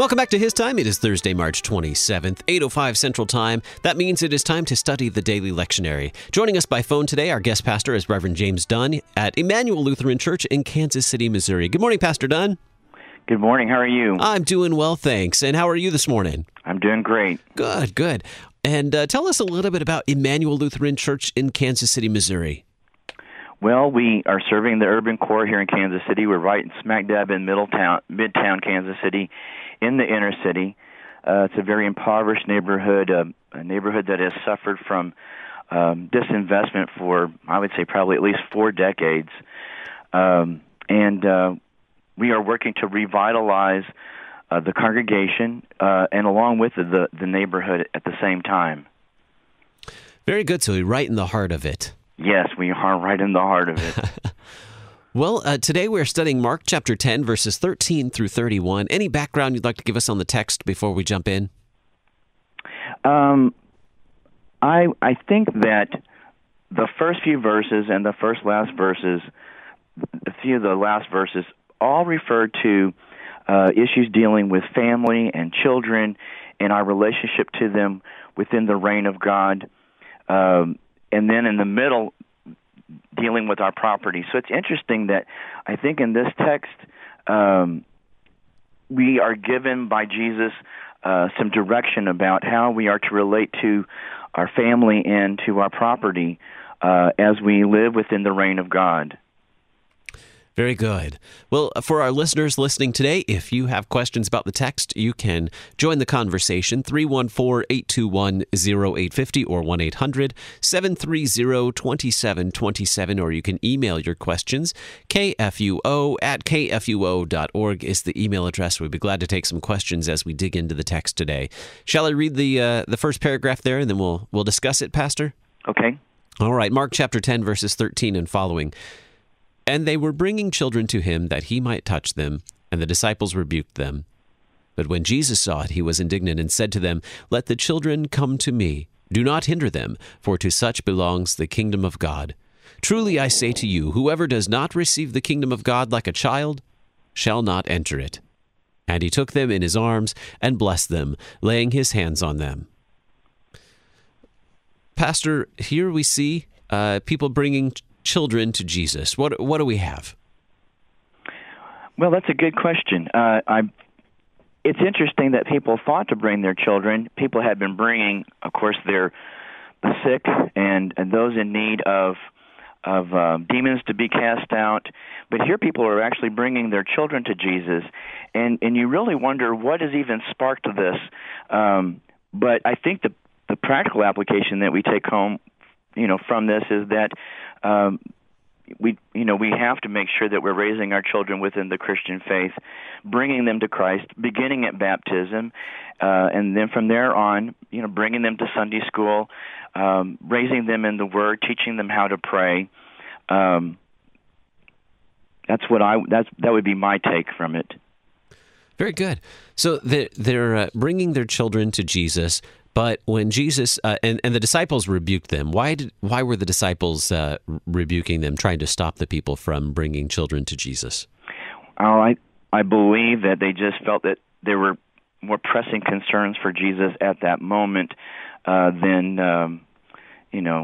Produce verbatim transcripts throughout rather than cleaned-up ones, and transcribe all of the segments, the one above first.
Welcome back to His Time. It is Thursday, March twenty-seventh, eight oh five Central Time. That means it is time to study the Daily Lectionary. Joining us by phone today, our guest pastor is Reverend James Dunn at Emmanuel Lutheran Church in Kansas City, Missouri. Good morning, Pastor Dunn. Good morning. How are you? I'm doing well, thanks. And how are you this morning? I'm doing great. Good, good. And uh, tell us a little bit about Emmanuel Lutheran Church in Kansas City, Missouri. Well, we are serving the urban core here in Kansas City. We're right smack dab in Middletown, Midtown Kansas City, in the inner city. Uh, it's a very impoverished neighborhood, uh, a neighborhood that has suffered from um, disinvestment for, I would say, probably at least four decades. Um, and uh, we are working to revitalize uh, the congregation uh, and along with the, the neighborhood at the same time. Very good. So you're right in the heart of it. Yes, we are right in the heart of it. Well, uh, today we're studying Mark chapter ten, verses thirteen through thirty-one. Any background you'd like to give us on the text before we jump in? Um, I I think that the first few verses and the first last verses, a few of the last verses, all refer to uh, issues dealing with family and children and our relationship to them within the reign of God. Um, and then in the middle, dealing with our property. So it's interesting that I think in this text, um, we are given by Jesus uh, some direction about how we are to relate to our family and to our property uh, as we live within the reign of God. Very good. Well, for our listeners listening today, if you have questions about the text, you can join the conversation, three one four, eight two one, zero eight five zero or one eight hundred, seven three zero, two seven two seven, or you can email your questions. K F U O at K F U O dot org is the email address. We'd be glad to take some questions as we dig into the text today. Shall I read the uh, the first paragraph there, and then we'll we'll discuss it, Pastor? Okay. All right, Mark chapter ten, verses thirteen and following. And they were bringing children to him that he might touch them, and the disciples rebuked them. But when Jesus saw it, he was indignant and said to them, "Let the children come to me. Do not hinder them, for to such belongs the kingdom of God. Truly I say to you, whoever does not receive the kingdom of God like a child shall not enter it." And he took them in his arms and blessed them, laying his hands on them. Pastor, here we see uh, people bringing children to Jesus. What what do we have? Well, that's a good question. Uh, I. It's interesting that people thought to bring their children. People had been bringing, of course, their the sick and, and those in need of of uh, demons to be cast out. But here, people are actually bringing their children to Jesus, and and you really wonder what has even sparked this. Um, but I think the the practical application that we take home, you know, from this is that um, we, you know, we have to make sure that we're raising our children within the Christian faith, bringing them to Christ, beginning at baptism, uh, and then from there on, you know, bringing them to Sunday school, um, raising them in the Word, teaching them how to pray. Um, that's what I. That's that would be my take from it. Very good. So they're, they're uh, bringing their children to Jesus. But when Jesus uh, and and the disciples rebuked them, why did why were the disciples uh, rebuking them, trying to stop the people from bringing children to Jesus? Oh, I I believe that they just felt that there were more pressing concerns for Jesus at that moment uh, than um, you know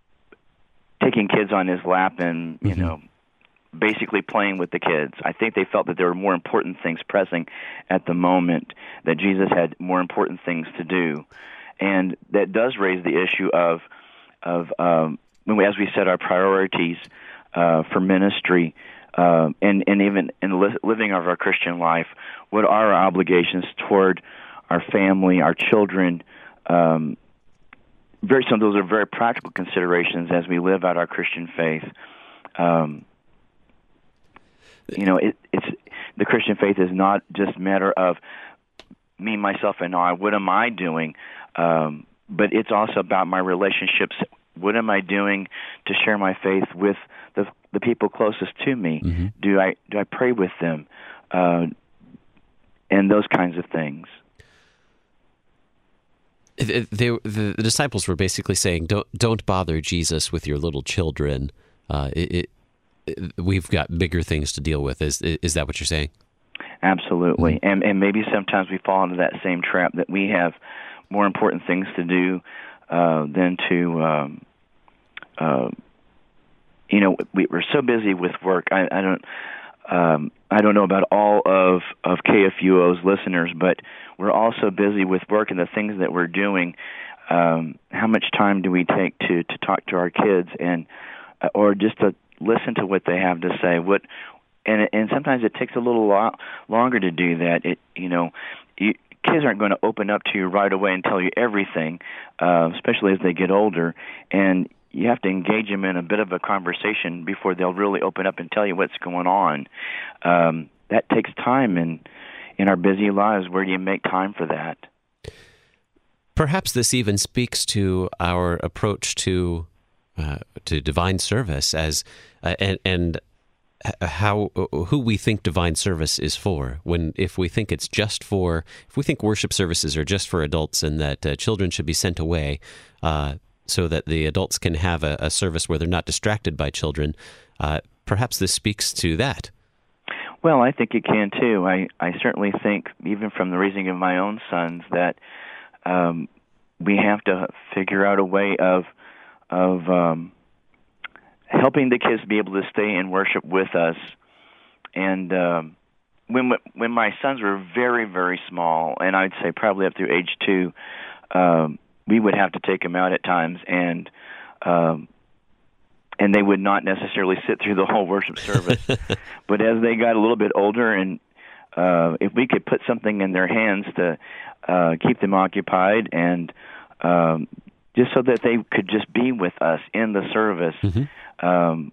taking kids on his lap and you mm-hmm. know basically playing with the kids. I think they felt that there were more important things pressing at the moment, that Jesus had more important things to do. And that does raise the issue of, of um, when we, as we set our priorities uh, for ministry uh, and, and even in li- living of our Christian life, what are our obligations toward our family, our children? Um, very some of those are very practical considerations as we live out our Christian faith. Um, You know, it, it's the Christian faith is not just a matter of me, myself, and I. What am I doing? Um, but it's also about my relationships. What am I doing to share my faith with the the people closest to me? Mm-hmm. Do I do I pray with them? Uh, and those kinds of things. They, they, the, the disciples were basically saying, "Don't don't bother Jesus with your little children. Uh, it, it, it, we've got bigger things to deal with." Is is that what you're saying? Absolutely. Mm-hmm. And and maybe sometimes we fall into that same trap that we have more important things to do uh, than to, um, uh, you know, we, we're so busy with work. I, I don't, um, I don't know about all of of K F U O's listeners, but we're also busy with work and the things that we're doing. Um, how much time do we take to to talk to our kids and uh, or just to listen to what they have to say? What and and sometimes it takes a little lo- longer to do that. It you know. You, Kids aren't going to open up to you right away and tell you everything, uh, especially as they get older. And you have to engage them in a bit of a conversation before they'll really open up and tell you what's going on. Um, that takes time, and in our busy lives, where do you make time for that? Perhaps this even speaks to our approach to uh, to divine service as uh, and and. how who we think divine service is for. When if we think it's just for if we think worship services are just for adults and that uh, children should be sent away uh, so that the adults can have a, a service where they're not distracted by children, uh, perhaps this speaks to that. Well, I think it can too. I, I certainly think, even from the raising of my own sons, that um, we have to figure out a way of of um, helping the kids be able to stay in worship with us. And um, when when my sons were very, very small, and I'd say probably up through age two, um, we would have to take them out at times, and um, and they would not necessarily sit through the whole worship service. But as they got a little bit older, and uh, if we could put something in their hands to uh, keep them occupied and um, just so that they could just be with us in the service, mm-hmm. um,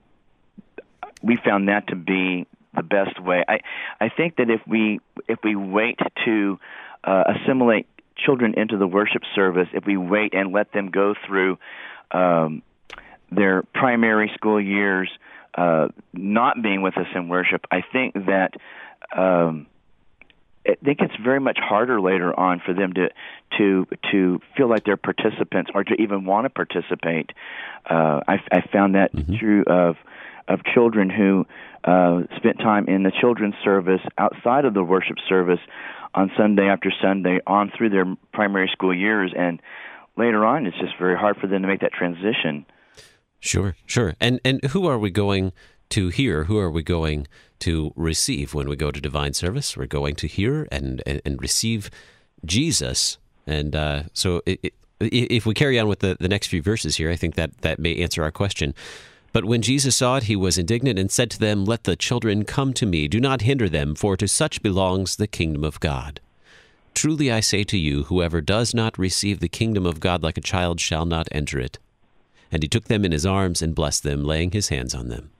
we found that to be the best way. I I think that if we if we wait to uh, assimilate children into the worship service, if we wait and let them go through um, their primary school years uh, not being with us in worship, I think that um, I think it's very much harder later on for them to to to feel like they're participants or to even want to participate. Uh, I, I found that mm-hmm. true of of children who uh, spent time in the children's service outside of the worship service on Sunday after Sunday on through their primary school years, and later on it's just very hard for them to make that transition. Sure, sure. And and who are we going to hear? Who are we going to receive when we go to divine service? We're going to hear and, and, and receive Jesus. And uh, so it, it, if we carry on with the, the next few verses here, I think that, that may answer our question. But when Jesus saw it, he was indignant and said to them, "Let the children come to me. Do not hinder them, for to such belongs the kingdom of God. Truly I say to you, whoever does not receive the kingdom of God like a child shall not enter it." And he took them in his arms and blessed them, laying his hands on them.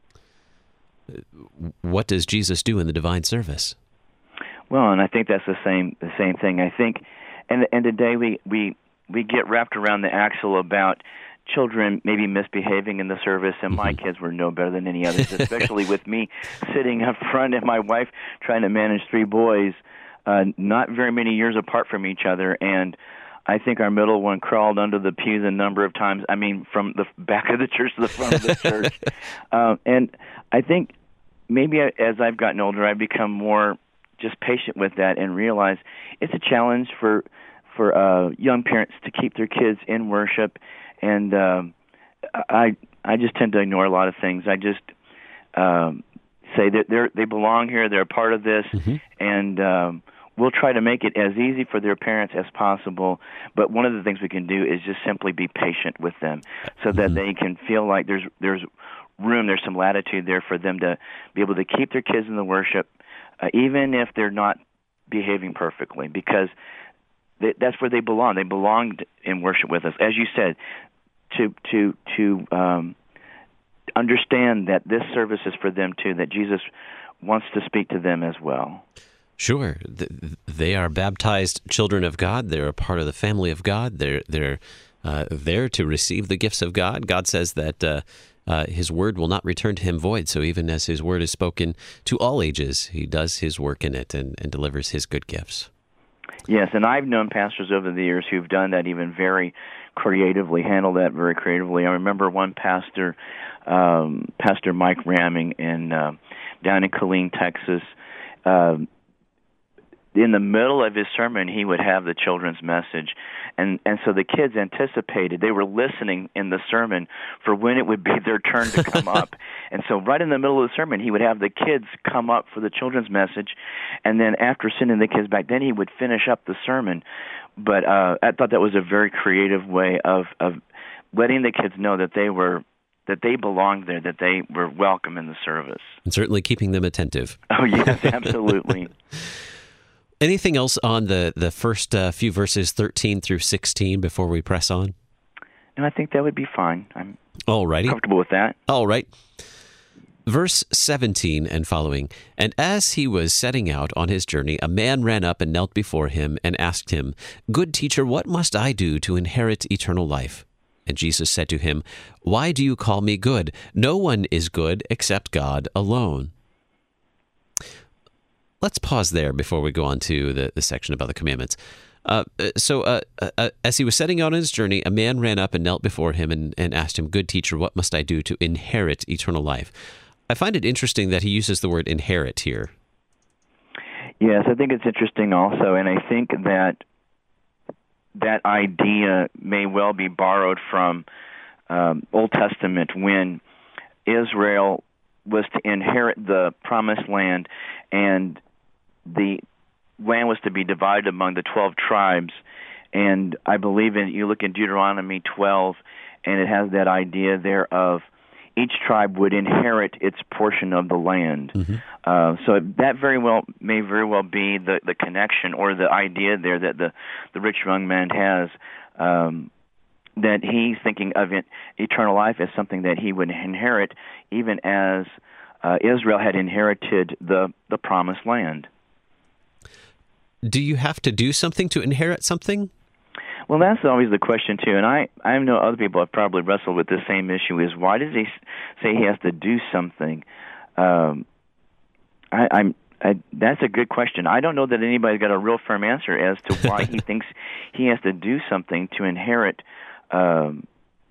What does Jesus do in the divine service? Well, and I think that's the same the same thing. I think, and and today we, we, we get wrapped around the axle about children maybe misbehaving in the service, and mm-hmm. my kids were no better than any others, especially with me sitting up front and my wife trying to manage three boys, uh, not very many years apart from each other, and I think our middle one crawled under the pews a number of times. I mean, from the back of the church to the front of the church. uh, and I think maybe as I've gotten older, I've become more just patient with that and realize it's a challenge for for uh, young parents to keep their kids in worship. And um, I I just tend to ignore a lot of things. I just um, say that they they belong here, they're a part of this, mm-hmm. and um, we'll try to make it as easy for their parents as possible. But one of the things we can do is just simply be patient with them so that mm-hmm. they can feel like there's there's room, there's some latitude there for them to be able to keep their kids in the worship, uh, even if they're not behaving perfectly, because they, that's where they belong. They belong in worship with us. As you said, to to to um, understand that this service is for them too, that Jesus wants to speak to them as well. Sure. They are baptized children of God. They're a part of the family of God. They're they're uh, there to receive the gifts of God. God says that uh, uh, His word will not return to Him void. So even as His word is spoken to all ages, He does His work in it and, and delivers His good gifts. Yes, and I've known pastors over the years who've done that even very creatively, handled that very creatively. I remember one pastor, um, Pastor Mike Ramming, in uh, down in Killeen, Texas. um, in the middle of his sermon, he would have the children's message. And and so the kids anticipated, they were listening in the sermon for when it would be their turn to come up. And so right in the middle of the sermon, he would have the kids come up for the children's message. And then after sending the kids back, then he would finish up the sermon. But uh, I thought that was a very creative way of, of letting the kids know that they were that they belonged there, that they were welcome in the service. And certainly keeping them attentive. Oh, yes, absolutely. Anything else on the, the first uh, few verses thirteen through sixteen before we press on? And I think that would be fine. I'm Alrighty. comfortable with that. All right. Verse seventeen and following. And as he was setting out on his journey, a man ran up and knelt before him and asked him, "Good teacher, what must I do to inherit eternal life?" And Jesus said to him, "Why do you call me good? No one is good except God alone." Let's pause there before we go on to the, the section about the commandments. Uh, so uh, uh, as he was setting out on his journey, a man ran up and knelt before him and, and asked him, "Good teacher, what must I do to inherit eternal life?" I find it interesting that he uses the word inherit here. Yes, I think it's interesting also, and I think that that idea may well be borrowed from um, Old Testament when Israel was to inherit the promised land, and the land was to be divided among the twelve tribes. And I believe in, you look in Deuteronomy twelve, and it has that idea there of each tribe would inherit its portion of the land. Mm-hmm. Uh, so that very well may very well be the, the connection or the idea there that the, the rich young man has, um, that he's thinking of it, eternal life as something that he would inherit, even as uh, Israel had inherited the, the promised land. Do you have to do something to inherit something? Well, that's always the question, too. And I, I know other people have probably wrestled with the same issue, is why does he say he has to do something? Um, I, I'm, I, that's a good question. I don't know that anybody's got a real firm answer as to why he thinks he has to do something to inherit, um,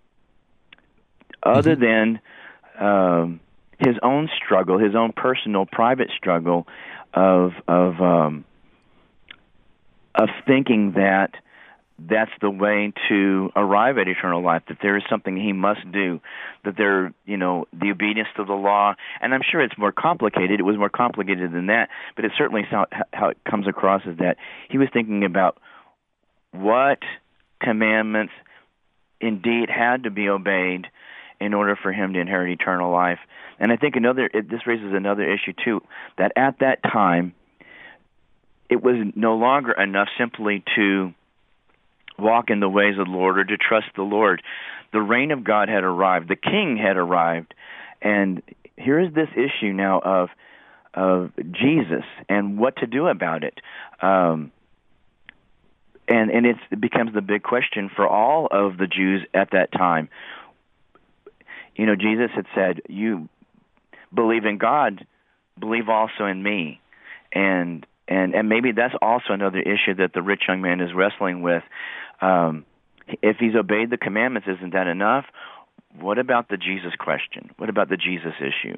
other mm-hmm. than um, his own struggle, his own personal, private struggle of of um, of thinking that that's the way to arrive at eternal life, that there is something he must do, that there, you know, the obedience to the law. And I'm sure it's more complicated. It was more complicated than that, but it certainly how, how it comes across is that he was thinking about what commandments indeed had to be obeyed in order for him to inherit eternal life. And I think another, it, this raises another issue too, that at that time, it was no longer enough simply to walk in the ways of the Lord or to trust the Lord. The reign of God had arrived. The king had arrived. And here is this issue now of of Jesus and what to do about it. Um, and and it's, it becomes the big question for all of the Jews at that time. You know, Jesus had said, you believe in God, believe also in me. And And and maybe that's also another issue that the rich young man is wrestling with. Um, if he's obeyed the commandments, isn't that enough? What about the Jesus question? What about the Jesus issue?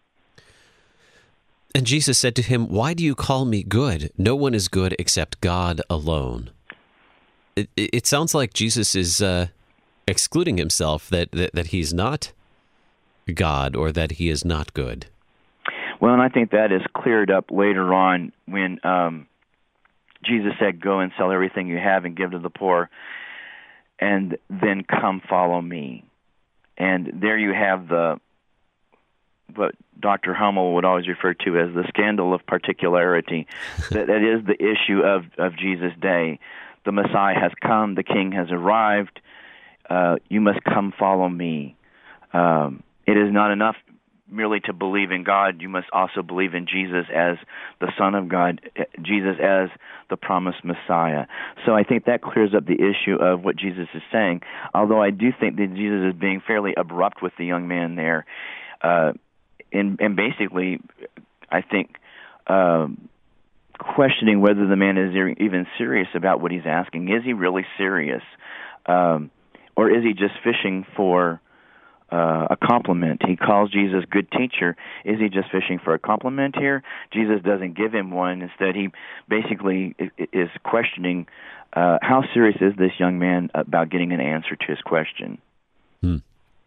And Jesus said to him, "Why do you call me good? No one is good except God alone." It, it sounds like Jesus is uh, excluding himself, that, that, that he's not God or that he is not good. Well, and I think that is cleared up later on when um, Jesus said, "Go and sell everything you have and give to the poor, and then come follow me." And there you have the what Doctor Hummel would always refer to as the scandal of particularity. that, that is the issue of, of Jesus' day. The Messiah has come. The King has arrived. Uh, you must come follow me. Um, it is not enough merely to believe in God. You must also believe in Jesus as the Son of God, Jesus as the promised Messiah. So I think that clears up the issue of what Jesus is saying, although I do think that Jesus is being fairly abrupt with the young man there. Uh, and, and basically, I think, um, questioning whether the man is even serious about what he's asking. Is he really serious? Um, or is he just fishing for uh, a compliment. He calls Jesus good teacher. Is he just fishing for a compliment here? Jesus doesn't give him one. Instead, he basically is questioning uh, how serious is this young man about getting an answer to his question. Hmm.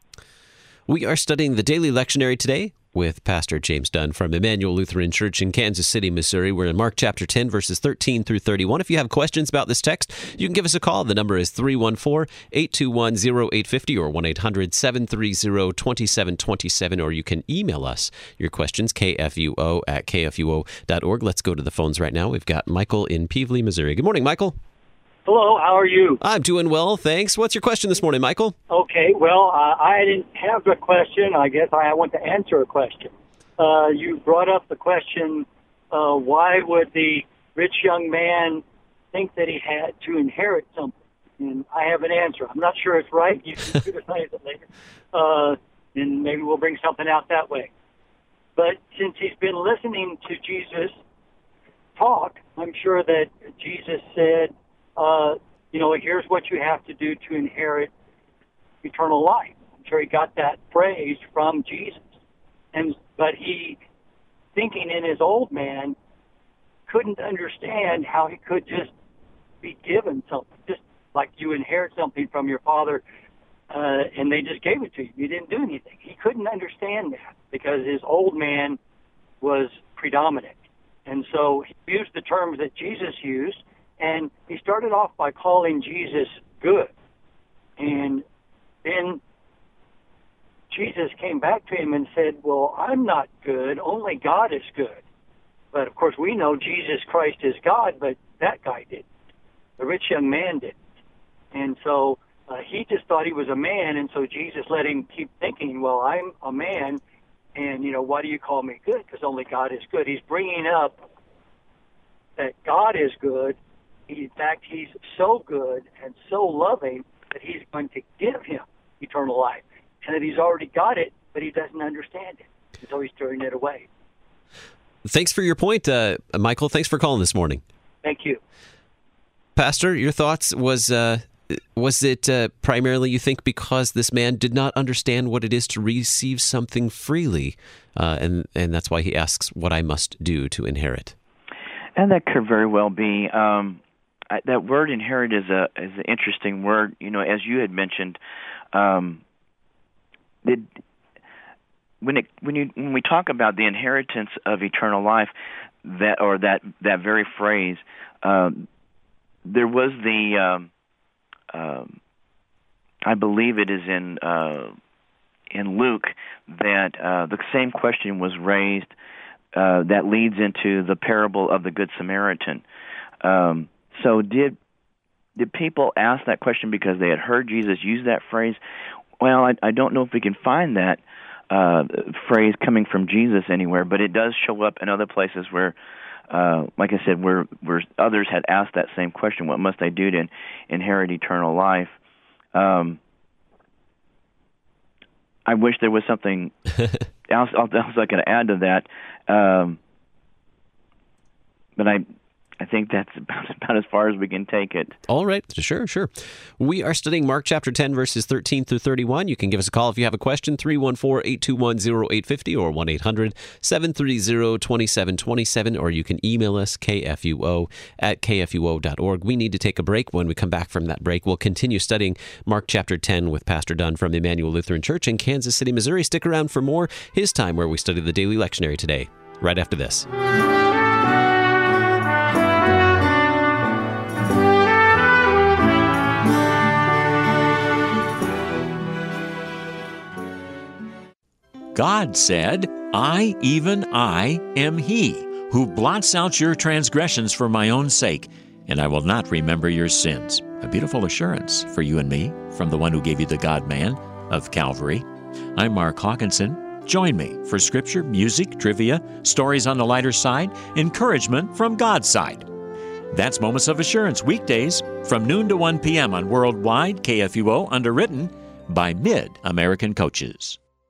We are studying the Daily Lectionary today with Pastor James Dunn from Emmanuel Lutheran Church in Kansas City, Missouri. We're in Mark chapter ten, verses thirteen through thirty-one. If you have questions about this text, you can give us a call. The number is three one four, eight two one, zero eight five zero or one eight hundred, seven three zero, two seven two seven, or you can email us your questions, k f u o at k f u o dot org. Let's go to the phones right now. We've got Michael in Pevely, Missouri. Good morning, Michael. Hello, how are you? I'm doing well, thanks. What's your question this morning, Michael? Okay, well, uh, I didn't have a question. I guess I want to answer a question. Uh, you brought up the question, uh, why would the rich young man think that he had to inherit something? And I have an answer. I'm not sure it's right. You can criticize it later. Uh, and maybe we'll bring something out that way. But since he's been listening to Jesus talk, I'm sure that Jesus said, Uh, you know, here's what you have to do to inherit eternal life. I'm sure he got that phrase from Jesus. And but he, thinking in his old man, couldn't understand how he could just be given something, just like you inherit something from your father, uh, and they just gave it to you. You didn't do anything. He couldn't understand that because his old man was predominant. And so he used the terms that Jesus used. And he started off by calling Jesus good. And then Jesus came back to him and said, well, I'm not good, only God is good. But, of course, we know Jesus Christ is God, but that guy didn't. The rich young man didn't. And so uh, he just thought he was a man, and so Jesus let him keep thinking, well, I'm a man, and, you know, why do you call me good? Because only God is good. He's bringing up that God is good. In fact, he's so good and so loving that he's going to give him eternal life, and that he's already got it, but he doesn't understand it, and so he's turning it away. Thanks for your point, uh, Michael. Thanks for calling this morning. Thank you. Pastor, your thoughts, was uh, was it uh, primarily, you think, because this man did not understand what it is to receive something freely, uh, and, and that's why he asks what I must do to inherit? And that could very well be. Um, I, that word inherit is a is an interesting word. You know, as you had mentioned, um, did when it when you when we talk about the inheritance of eternal life, that or that that very phrase, um, there was the um, um, I believe it is in uh, in Luke that uh, the same question was raised uh, that leads into the parable of the Good Samaritan. Um, So did did people ask that question because they had heard Jesus use that phrase? Well, I, I don't know if we can find that uh, phrase coming from Jesus anywhere, but it does show up in other places where, uh, like I said, where where others had asked that same question: what must I do to inherit eternal life? Um, I wish there was something else, else I could add to that, um, but I. I think that's about, about as far as we can take it. All right. Sure, sure. We are studying Mark chapter ten, verses thirteen through thirty-one. You can give us a call if you have a question, three one four, eight two one, zero eight five zero or one eight hundred, seven three zero, two seven two seven, or you can email us, k f u o at k f u o dot org. We need to take a break. When we come back from that break, we'll continue studying Mark chapter ten with Pastor Dunn from Emmanuel Lutheran Church in Kansas City, Missouri. Stick around for more, his time where we study the Daily Lectionary today, right after this. God said, I, even I, am He, who blots out your transgressions for my own sake, and I will not remember your sins. A beautiful assurance for you and me from the one who gave you the God-man of Calvary. I'm Mark Hawkinson. Join me for scripture, music, trivia, stories on the lighter side, encouragement from God's side. That's Moments of Assurance, weekdays from noon to one p.m. on Worldwide K F U O, underwritten by Mid-American Coaches.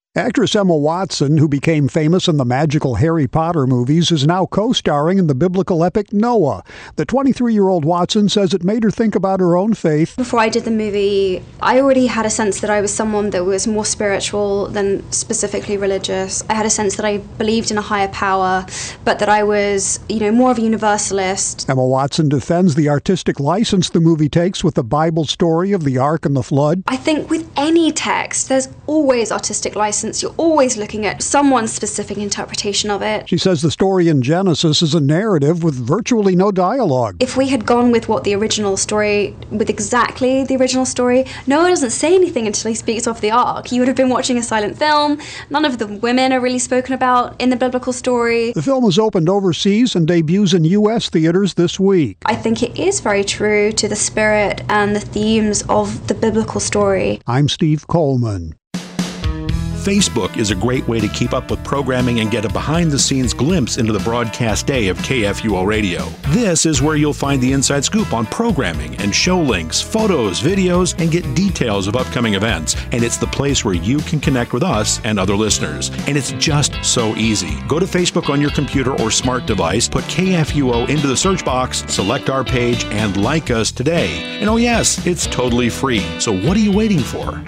Actress Emma Watson, who became famous in the magical Harry Potter movies, is now co-starring in the biblical epic Noah. The twenty-three-year-old Watson says it made her think about her own faith. Before I did the movie, I already had a sense that I was someone that was more spiritual than specifically religious. I had a sense that I believed in a higher power, but that I was, you know, more of a universalist. Emma Watson defends the artistic license the movie takes with the Bible story of the Ark and the Flood. I think with any text, there's always artistic license. You're always looking at someone's specific interpretation of it. She says the story in Genesis is a narrative with virtually no dialogue. If we had gone with what the original story, with exactly the original story, Noah doesn't say anything until he speaks of the ark. You would have been watching a silent film. None of the women are really spoken about in the biblical story. The film has opened overseas and debuts in U S theaters this week. I think it is very true to the spirit and the themes of the biblical story. I'm Steve Coleman. Facebook is a great way to keep up with programming and get a behind-the-scenes glimpse into the broadcast day of K F U O Radio. This is where you'll find the inside scoop on programming and show links, photos, videos, and get details of upcoming events. And it's the place where you can connect with us and other listeners. And it's just so easy. Go to Facebook on your computer or smart device, put K F U O into the search box, select our page, and like us today. And oh yes, it's totally free. So what are you waiting for?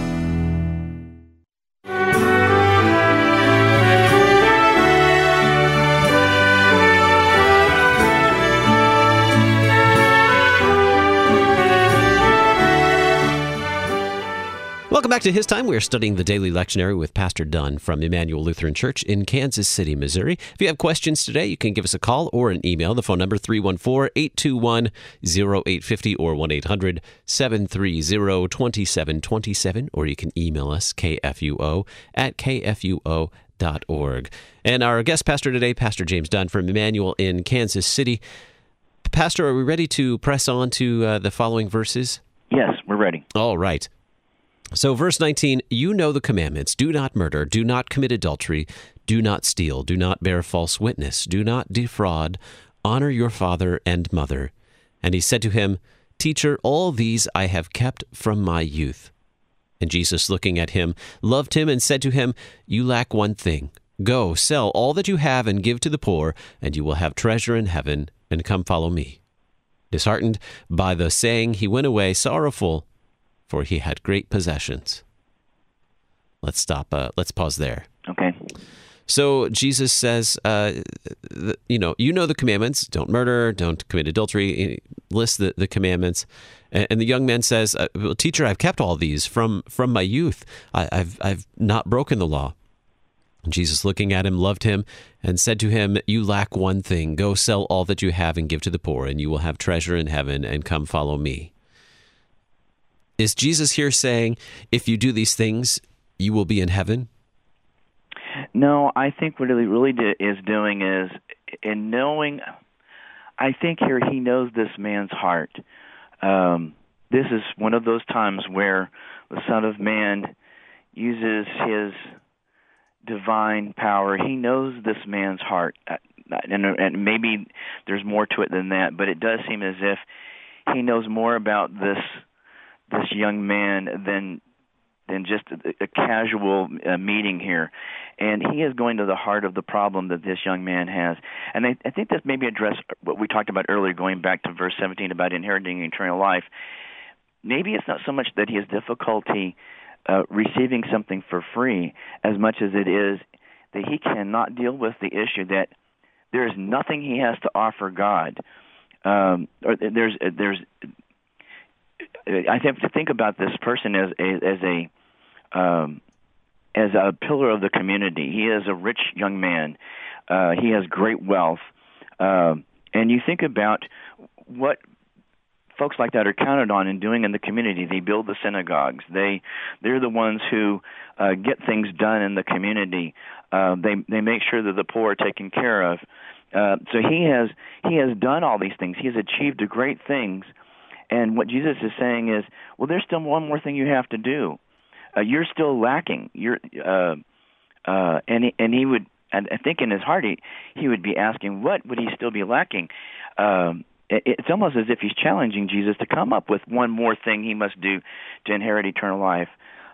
Welcome back to His Time. We're studying the Daily Lectionary with Pastor Dunn from Emmanuel Lutheran Church in Kansas City, Missouri. If you have questions today, you can give us a call or an email. The phone number three one four, eight two one, zero eight five zero or one eight hundred, seven three zero, two seven two seven, or you can email us kfuo at kfuo dot org. And our guest pastor today, Pastor James Dunn from Emmanuel in Kansas City. Pastor, are we ready to press on to uh, the following verses? Yes, we're ready. All right. So verse nineteen, you know the commandments. Do not murder, do not commit adultery, do not steal, do not bear false witness, do not defraud, honor your father and mother. And he said to him, Teacher, all these I have kept from my youth. And Jesus, looking at him, loved him and said to him, You lack one thing. Go, sell all that you have and give to the poor, and you will have treasure in heaven, and come follow me. Disheartened by the saying, he went away sorrowful, for he had great possessions. Let's stop. Uh, let's pause there. Okay. So Jesus says, uh, you know, you know the commandments. Don't murder. Don't commit adultery. He lists the, the commandments. And, and the young man says, uh, well, Teacher, I've kept all these from, from my youth. I, I've I've not broken the law. And Jesus, looking at him, loved him and said to him, You lack one thing. Go sell all that you have and give to the poor, and you will have treasure in heaven, and come follow me. Is Jesus here saying, if you do these things, you will be in heaven? No, I think what he really do, is doing is, in knowing, I think here he knows this man's heart. Um, this is one of those times where the Son of Man uses his divine power. He knows this man's heart. And, and maybe there's more to it than that, but it does seem as if he knows more about this this young man than than just a, a casual uh, meeting here. And he is going to the heart of the problem that this young man has. And I, I think this maybe address what we talked about earlier, going back to verse seventeen about inheriting eternal life. Maybe it's not so much that he has difficulty uh, receiving something for free as much as it is that he cannot deal with the issue that there is nothing he has to offer God. Um, or there's there's I have to think about this person as a, as a um, as a pillar of the community. He is a rich young man. Uh, he has great wealth, uh, and you think about what folks like that are counted on in doing in the community. They build the synagogues. They they're the ones who uh, get things done in the community. Uh, they they make sure that the poor are taken care of. Uh, so he has he has done all these things. He has achieved great things. And what Jesus is saying is, well, there's still one more thing you have to do. Uh, you're still lacking. You're, uh, uh, and he, and he would, and I think in his heart, he, he would be asking, what would he still be lacking? Um, it, it's almost as if he's challenging Jesus to come up with one more thing he must do to inherit eternal life.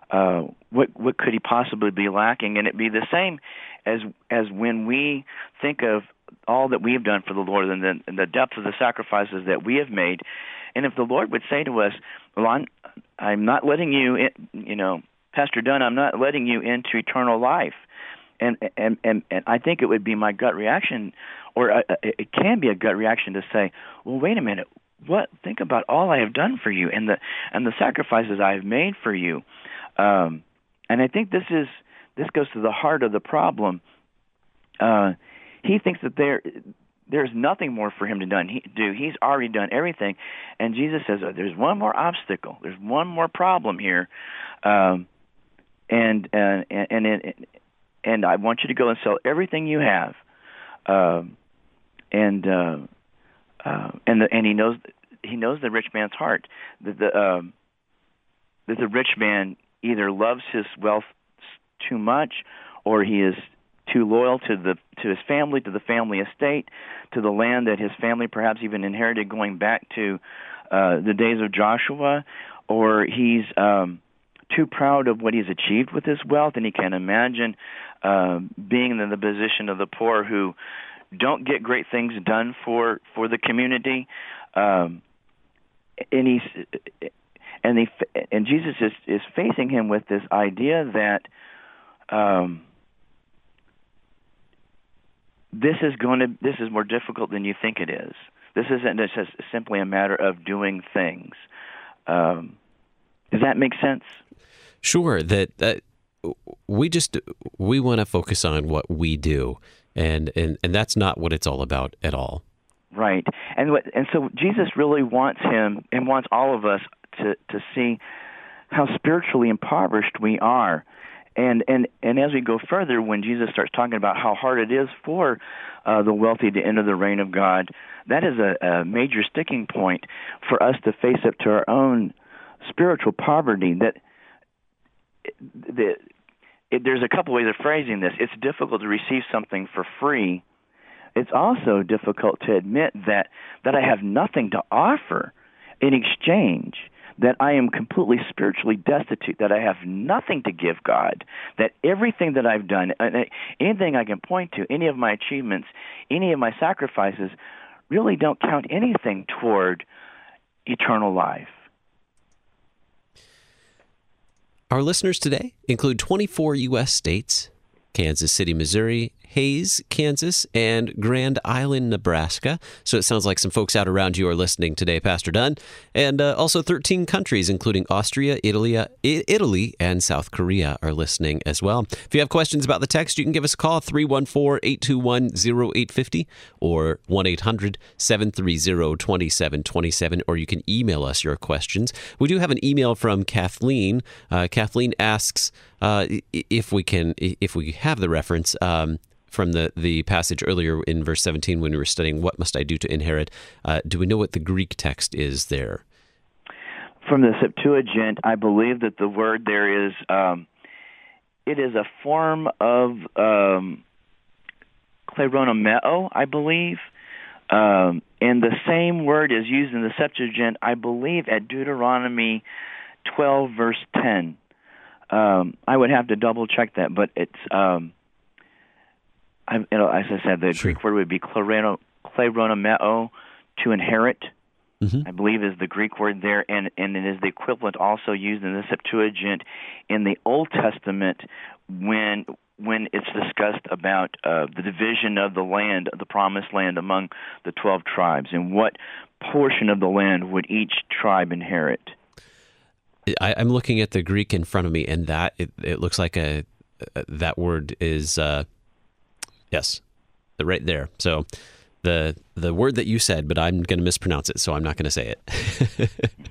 uh, what what could he possibly be lacking? And it'd be the same as as when we think of all that we've done for the Lord and the, and the depth of the sacrifices that we have made. And if the Lord would say to us, well, I'm, I'm not letting you, in, you know, Pastor Dunn, I'm not letting you into eternal life. And and, and, and I think it would be my gut reaction, or a, it can be a gut reaction to say, well, wait a minute, what? Think about all I have done for you and the and the sacrifices I have made for you. Um, and I think this is this goes to the heart of the problem. Uh, he thinks that there there's nothing more for him to done, he, do. He's already done everything. And Jesus says, oh, there's one more obstacle. There's one more problem here. Um, and, uh, and, and, and, and I want you to go and sell everything you have. Um, and, uh, uh, and, the, and he knows he knows the rich man's heart. That the, um, that the rich man either loves his wealth too much, or he is too loyal to the to his family, to the family estate, to the land that his family perhaps even inherited going back to uh, the days of Joshua, or he's um, too proud of what he's achieved with his wealth, and he can imagine uh, being in the position of the poor who don't get great things done for, for the community, um, and he's and he and Jesus is is facing him with this idea that. Um, This is going to. This is more difficult than you think it is. This isn't just simply a matter of doing things. Um, does that make sense? Sure. That uh, we just we want to focus on what we do, and, and and that's not what it's all about at all. Right. And what, and so Jesus really wants him and wants all of us to to see how spiritually impoverished we are. And, and and as we go further, when Jesus starts talking about how hard it is for uh, the wealthy to enter the reign of God, that is a, a major sticking point for us to face up to our own spiritual poverty. That the, it, there's a couple ways of phrasing this. It's difficult to receive something for free. It's also difficult to admit that, that I have nothing to offer in exchange, that I am completely spiritually destitute, that I have nothing to give God, that everything that I've done, anything I can point to, any of my achievements, any of my sacrifices, really don't count anything toward eternal life. Our listeners today include twenty-four U S states, Kansas City, Missouri, Hays, Kansas, and Grand Island, Nebraska. So it sounds like some folks out around you are listening today, Pastor Dunn. And uh, also thirteen countries, including Austria, Italy, Italy, and South Korea are listening as well. If you have questions about the text, you can give us a call, three one four, eight two one, zero eight five zero or one eight hundred, seven three zero, two seven two seven, or you can email us your questions. We do have an email from Kathleen. Uh, Kathleen asks uh, if we can, if we have the reference, um, from the, the passage earlier in verse seventeen when we were studying what must I do to inherit. Uh, do we know what the Greek text is there? From the Septuagint, I believe that the word there is, um, it is a form of um, kleronomeo, I believe. Um, and the same word is used in the Septuagint, I believe, at Deuteronomy twelve, verse ten. Um, I would have to double check that, but it's... Um, I, you know, as I said, the sure. Greek word would be kleronomeo, to inherit, mm-hmm. I believe is the Greek word there, and, and it is the equivalent also used in the Septuagint in the Old Testament when when it's discussed about uh, the division of the land, the promised land among the twelve tribes, and what portion of the land would each tribe inherit. I, I'm looking at the Greek in front of me, and that it, it looks like a, a that word is... Uh, Yes, right there. So the the word that you said, but I'm going to mispronounce it, so I'm not going to say it.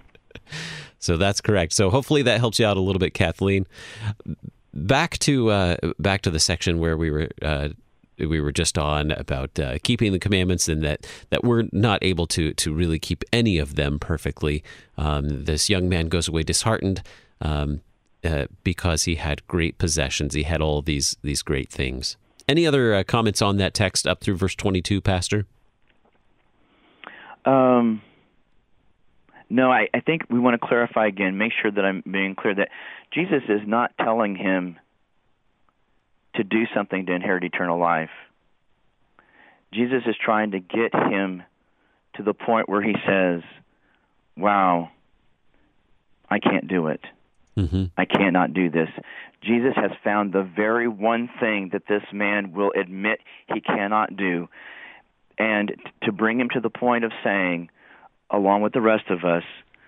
So that's correct. So hopefully that helps you out a little bit, Kathleen. Back to uh, back to the section where we were uh, we were just on about uh, keeping the commandments, and that, that we're not able to to really keep any of them perfectly. Um, this young man goes away disheartened um, uh, because he had great possessions. He had all these these great things. Any other uh, comments on that text up through verse twenty-two, Pastor? Um, No, I, I think we want to clarify again, make sure that I'm being clear, that Jesus is not telling him to do something to inherit eternal life. Jesus is trying to get him to the point where he says, wow, I can't do it. Mm-hmm. I cannot do this. Jesus has found the very one thing that this man will admit he cannot do, and t- to bring him to the point of saying, along with the rest of us,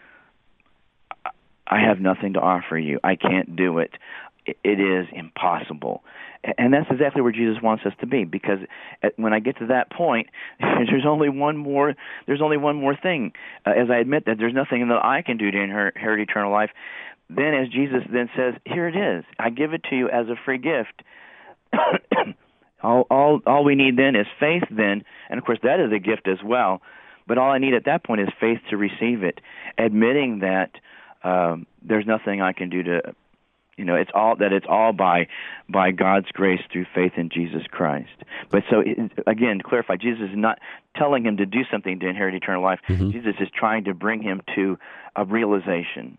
I have nothing to offer you. I can't do it. It is impossible. And that's exactly where Jesus wants us to be, because when I get to that point, there's only one more there's only one more thing. Uh, as I admit that there's nothing that I can do to inherit, inherit eternal life, then as Jesus then says, here it is. I give it to you as a free gift. all, all, all we need then is faith then, and of course that is a gift as well, but all I need at that point is faith to receive it, admitting that um, there's nothing I can do to... You know, it's all that it's all by by God's grace through faith in Jesus Christ. But so again, to clarify, Jesus is not telling him to do something to inherit eternal life. Mm-hmm. Jesus is trying to bring him to a realization.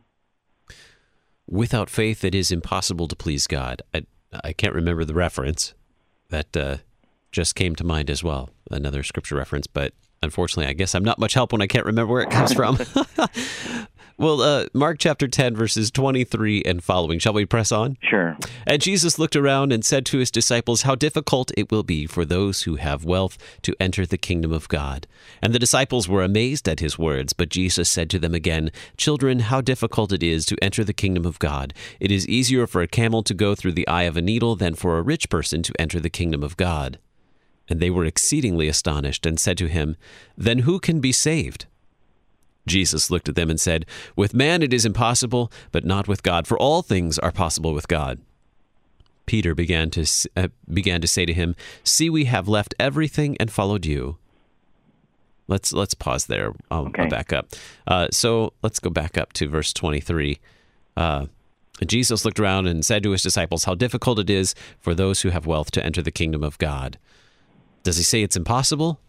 Without faith, it is impossible to please God. I I can't remember the reference that uh, just came to mind as well. Another scripture reference, but unfortunately, I guess I'm not much help when I can't remember where it comes from. Well, uh, Mark chapter ten, verses twenty-three and following. Shall we press on? Sure. And Jesus looked around and said to his disciples, how difficult it will be for those who have wealth to enter the kingdom of God. And the disciples were amazed at his words, but Jesus said to them again, children, how difficult it is to enter the kingdom of God. It is easier for a camel to go through the eye of a needle than for a rich person to enter the kingdom of God. And they were exceedingly astonished and said to him, then who can be saved? Jesus looked at them and said, with man it is impossible, but not with God, for all things are possible with God. Peter began to uh, began to say to him, see, we have left everything and followed you. Let's let's pause there. I'll, okay. I'll back up. Uh, so let's go back up to verse twenty-three. Uh, Jesus looked around and said to his disciples, how difficult it is for those who have wealth to enter the kingdom of God. Does he say it's impossible?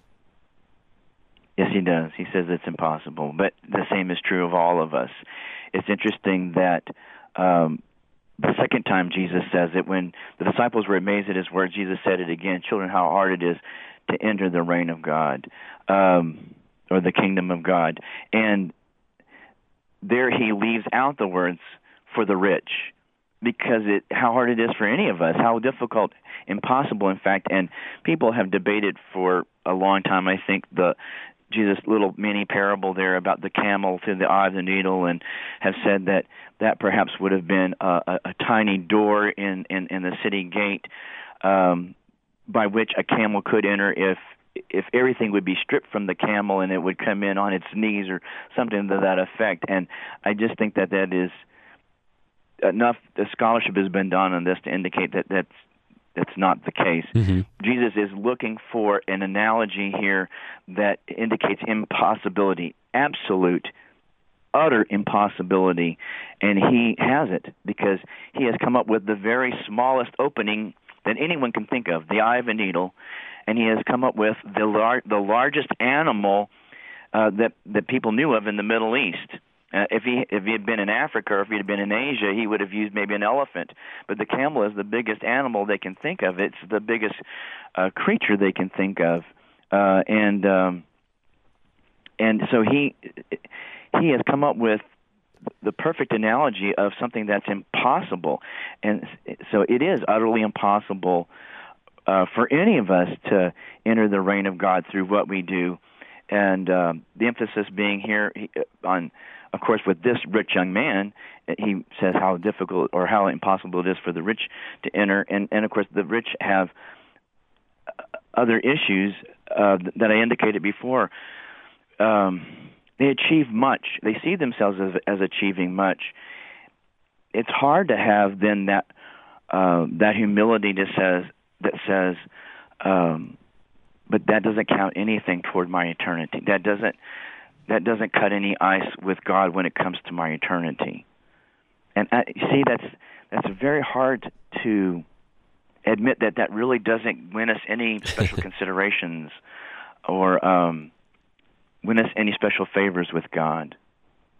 Yes, he does. He says it's impossible, but the same is true of all of us. It's interesting that um, the second time Jesus says it, when the disciples were amazed at his words, Jesus said it again, children, how hard it is to enter the reign of God, um, or the kingdom of God. And there he leaves out the words for the rich, because it how hard it is for any of us, how difficult, impossible, in fact. And people have debated for a long time, I think, the Jesus' little mini parable there about the camel through the eye of the needle, and have said that that perhaps would have been a, a, a tiny door in, in, in the city gate um, by which a camel could enter if if everything would be stripped from the camel and it would come in on its knees or something to that effect. And I just think that that is enough. The scholarship has been done on this to indicate that that's That's not the case. Mm-hmm. Jesus is looking for an analogy here that indicates impossibility, absolute, utter impossibility, and he has it because he has come up with the very smallest opening that anyone can think of, the eye of a needle, and he has come up with the lar- the largest animal uh, that that people knew of in the Middle East. Uh, if he if he had been in Africa or if he had been in Asia, he would have used maybe an elephant. But the camel is the biggest animal they can think of. It's the biggest uh, creature they can think of, uh, and um, and so he he has come up with the perfect analogy of something that's impossible, and so it is utterly impossible uh, for any of us to enter the reign of God through what we do, and um, the emphasis being here on. Of course, with this rich young man, he says how difficult or how impossible it is for the rich to enter. And, and of course, the rich have other issues uh, that I indicated before. Um, they achieve much. They see themselves as, as achieving much. It's hard to have then that uh, that humility that says, that says um, but that doesn't count anything toward my eternity. That doesn't... That doesn't cut any ice with God when it comes to my eternity. And I, see, that's that's very hard to admit that that really doesn't win us any special considerations or um, win us any special favors with God.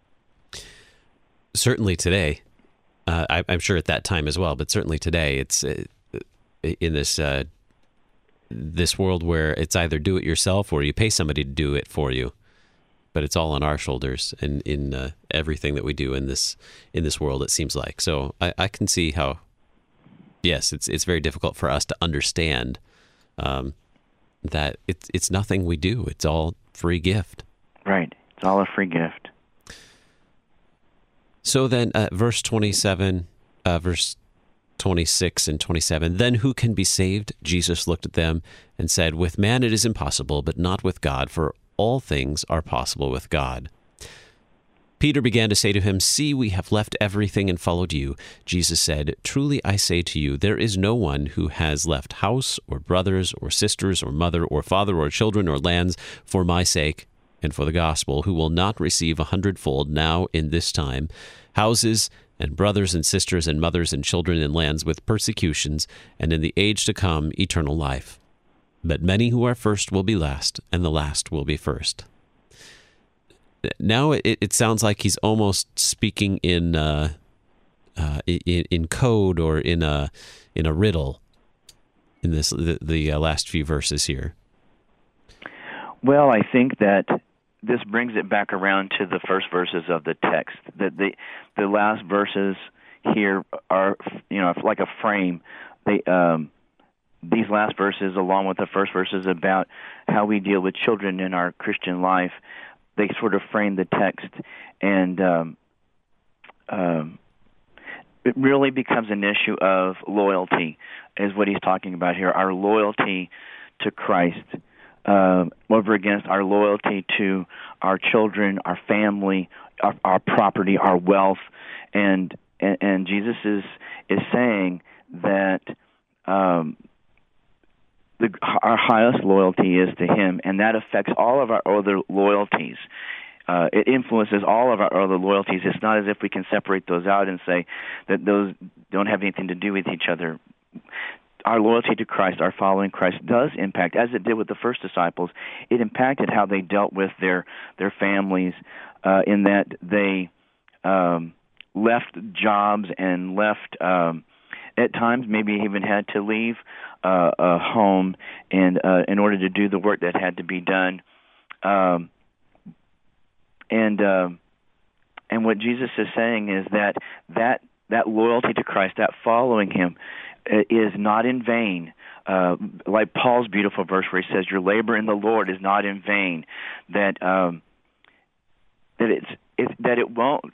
certainly today, uh, I, I'm sure at that time as well, but certainly today, it's uh, in this uh, this world where it's either do it yourself or you pay somebody to do it for you. But it's all on our shoulders, and in uh, everything that we do in this in this world, it seems like. So I, I can see how, yes, it's it's very difficult for us to understand um, that it's it's nothing we do; it's all free gift. Right, it's all a free gift. So then, uh, verse twenty-seven, uh, verse twenty-six and twenty-seven. Then who can be saved? Jesus looked at them and said, "With man it is impossible, but not with God, for all things are possible with God." Peter began to say to him, "See, we have left everything and followed you." Jesus said, "Truly I say to you, there is no one who has left house or brothers or sisters or mother or father or children or lands for my sake and for the gospel, who will not receive a hundredfold now in this time, houses and brothers and sisters and mothers and children and lands with persecutions, and in the age to come eternal life. But many who are first will be last, and the last will be first." Now it, it sounds like he's almost speaking in, uh, uh, in in code or in a in a riddle in this the, the uh, last few verses here. Well, I think that this brings it back around to the first verses of the text. That the the last verses here are, you know, like a frame. They um, these last verses, along with the first verses about how we deal with children in our Christian life, they sort of frame the text, and um, um, it really becomes an issue of loyalty, is what he's talking about here. Our loyalty to Christ uh, over against our loyalty to our children, our family, our, our property, our wealth, and and, and Jesus is is saying that um, the, our highest loyalty is to Him, and that affects all of our other loyalties. Uh, it influences all of our other loyalties. It's not as if we can separate those out and say that those don't have anything to do with each other. Our loyalty to Christ, our following Christ, does impact, as it did with the first disciples. It impacted how they dealt with their their families, uh, in that they um, left jobs and left, um, at times, maybe even had to leave uh, a home and uh, in order to do the work that had to be done. Um, and uh, and what Jesus is saying is that that that loyalty to Christ, that following Him, is not in vain. Uh, like Paul's beautiful verse where he says, "Your labor in the Lord is not in vain." That um, that it's it, that it won't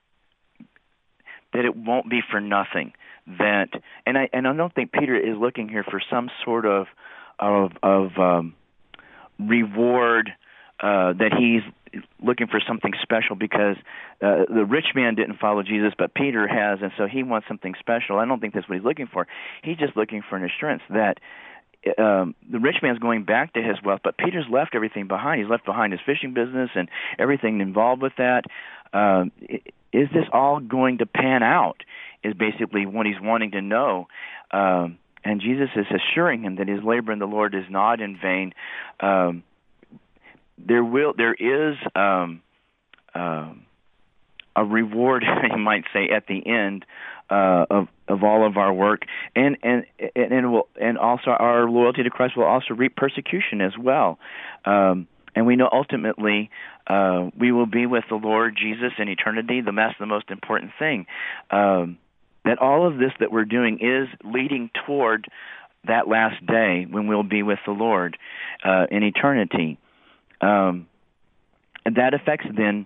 that it won't be for nothing. That and I and I don't think Peter is looking here for some sort of of of um, reward, uh, that he's looking for something special because uh, the rich man didn't follow Jesus, but Peter has, and so he wants something special. I don't think that's what he's looking for. He's just looking for an assurance that um, the rich man's going back to his wealth, but Peter's left everything behind. He's left behind his fishing business and everything involved with that. Um, is this all going to pan out? Is basically what he's wanting to know. Um, and Jesus is assuring him that his labor in the Lord is not in vain. Um, there will, there is um, um, a reward, you might say, at the end uh, of of all of our work, and and and and, will, and also our loyalty to Christ will also reap persecution as well. Um, and we know ultimately uh, we will be with the Lord Jesus in eternity. That's the most important thing. Um, that all of this that we're doing is leading toward that last day when we'll be with the Lord uh, in eternity. Um, and that affects then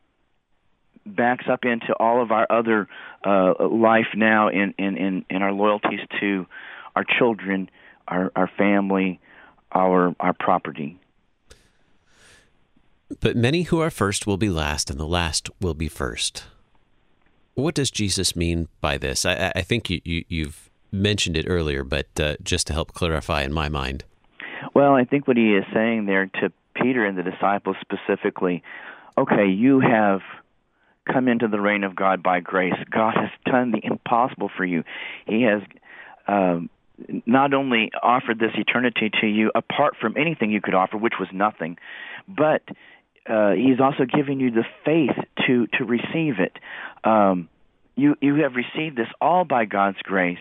backs up into all of our other uh, life now in, in, in, in our loyalties to our children, our, our family, our our property. But many who are first will be last, and the last will be first. What does Jesus mean by this? I, I think you, you, you've mentioned it earlier, but uh, just to help clarify in my mind. Well, I think what he is saying there to Peter and the disciples specifically, okay, you have come into the reign of God by grace. God has done the impossible for you. He has um, not only offered this eternity to you apart from anything you could offer, which was nothing, but uh, He's also giving you the faith to to receive it. Um, you you have received this all by God's grace.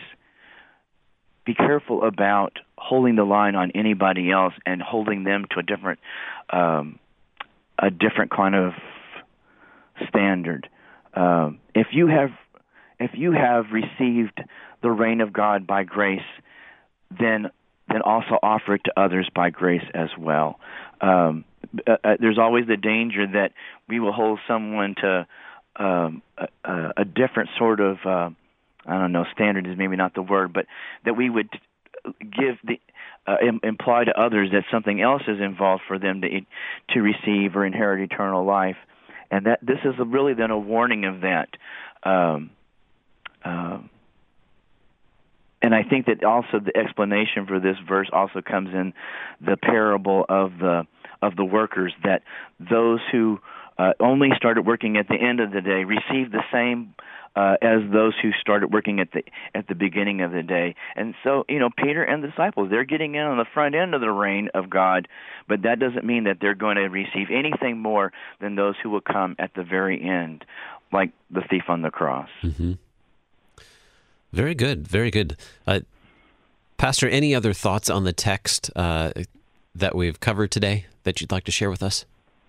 Be careful about holding the line on anybody else and holding them to a different um, a different kind of standard. Um, if you have if you have received the reign of God by grace, then then also offer it to others by grace as well. Um, uh, uh, there's always the danger that we will hold someone to um, a, a different sort of uh, I don't know, standard is maybe not the word, but that we would give the uh, im- imply to others that something else is involved for them to to receive or inherit eternal life, and that this is a, really then a warning of that. Um, um, and I think that also the explanation for this verse also comes in the parable of the of the workers, that those who uh, only started working at the end of the day received the same Uh, as those who started working at the at the beginning of the day. And so, you know, Peter and the disciples, they're getting in on the front end of the reign of God, but that doesn't mean that they're going to receive anything more than those who will come at the very end, like the thief on the cross. Mm-hmm. Very good, very good. Uh, Pastor, any other thoughts on the text uh, that we've covered today that you'd like to share with us?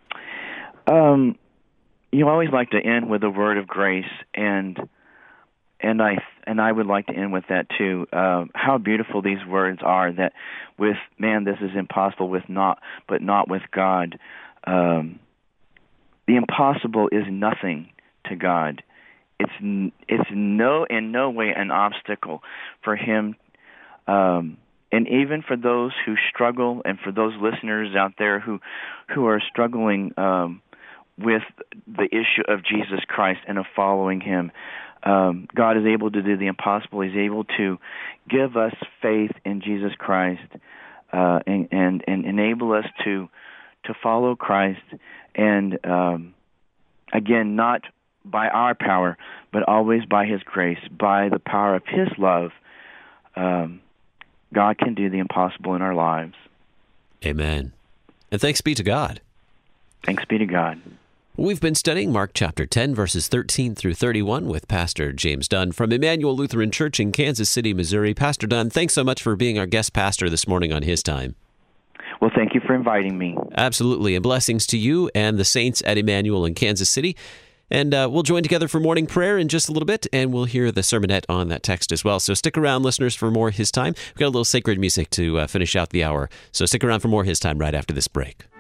Um. You always like to end with a word of grace, and and I and I would like to end with that too. Uh, how beautiful these words are! That with man, this is impossible with not, but not with God. Um, the impossible is nothing to God. It's it's no in no way an obstacle for Him. Um, and even for those who struggle, and for those listeners out there who who are struggling. Um, with the issue of Jesus Christ and of following Him. Um, God is able to do the impossible. He's able to give us faith in Jesus Christ uh, and, and, and enable us to to follow Christ. And um, again, not by our power, but always by His grace, by the power of His love. Um, God can do the impossible in our lives. Amen. And thanks be to God. Thanks be to God. We've been studying Mark chapter ten, verses thirteen through thirty-one with Pastor James Dunn from Emmanuel Lutheran Church in Kansas City, Missouri. Pastor Dunn, thanks so much for being our guest pastor this morning on His Time. Well, thank you for inviting me. Absolutely, and blessings to you and the saints at Emmanuel in Kansas City. And uh, we'll join together for morning prayer in just a little bit, and we'll hear the sermonette on that text as well. So stick around, listeners, for more His Time. We've got a little sacred music to uh, finish out the hour. So stick around for more His Time right after this break.